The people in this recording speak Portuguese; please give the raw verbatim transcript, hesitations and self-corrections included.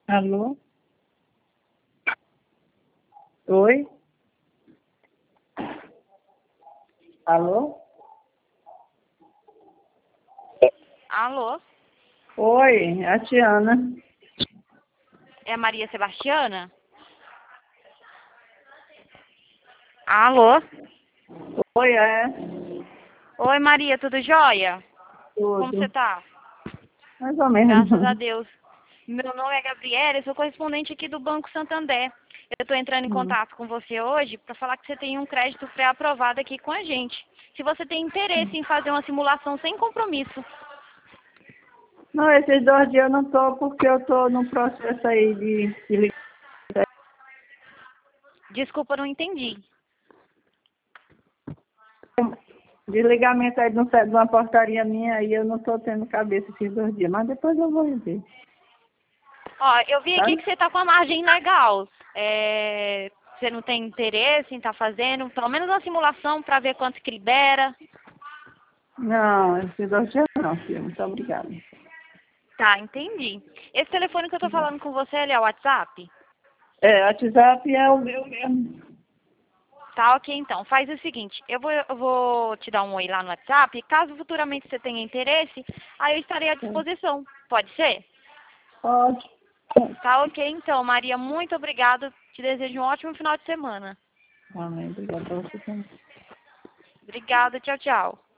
Alô? Oi? Alô? Alô? Oi, é a Tiana. É a Maria Sebastiana? Alô? Oi, é? Oi, Maria, tudo jóia? Como você Tudo. tá? Mais ou Graças a menos. Deus. Meu nome é Gabriela, eu sou correspondente aqui do Banco Santander. Eu estou entrando em Hum. contato com você hoje para falar que você tem um crédito pré-aprovado aqui com a gente. Se você tem interesse em fazer uma simulação sem compromisso. Não, esses dois dias eu não tô porque eu tô no processo aí de, de, li- Desculpa, eu não entendi. de ligamento aí de, um- de uma portaria minha aí, eu não tô tendo cabeça esses dois dias, mas depois eu vou ver, Ó, eu vi aqui sabe? que você está com a margem legal. É, você não tem interesse em estar fazendo pelo menos uma simulação para ver quanto que libera. Não, esses dois dias não, filho. Muito obrigada. Tá, entendi. Esse telefone que eu tô falando com você, ele é o WhatsApp? É, o WhatsApp é o meu mesmo. Tá, ok, então. Faz o seguinte, eu vou, eu vou te dar um oi lá no WhatsApp, e caso futuramente você tenha interesse, aí eu estarei à disposição. Pode ser? Pode. Tá, ok, então. Maria, muito obrigada. Te desejo um ótimo final de semana. Amém. Obrigada a você também. Obrigada, tchau, tchau.